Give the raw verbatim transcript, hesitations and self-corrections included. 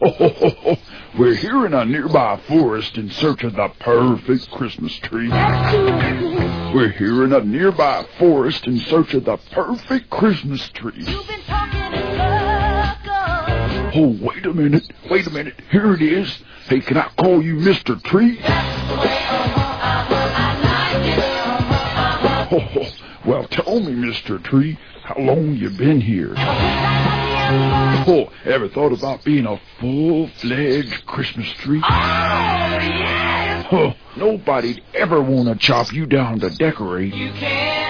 Ho, ho, ho, ho. We're here in a nearby forest in search of the perfect Christmas tree. We're here in a nearby forest in search of the perfect Christmas tree. You've been talking in circles. Oh, wait a minute. Wait a minute. Here it is. Hey, can I call you Mister Tree? That's the way I like it. Oh, oh. Well, tell me, Mister Tree, how long you been here? Oh, ever thought about being a full-fledged Christmas tree? Oh, yes! Oh, nobody'd ever want to chop you down to decorate. You can